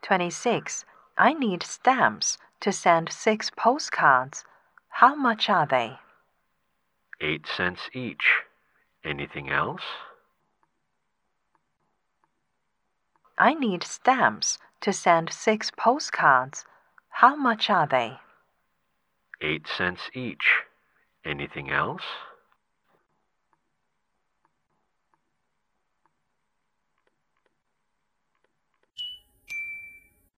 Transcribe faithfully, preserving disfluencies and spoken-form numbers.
twenty-six. I need stamps to send six postcards. How much are they? Eight cents each. Anything else? I need stamps to send six postcards. How much are they? Eight cents each. Anything else?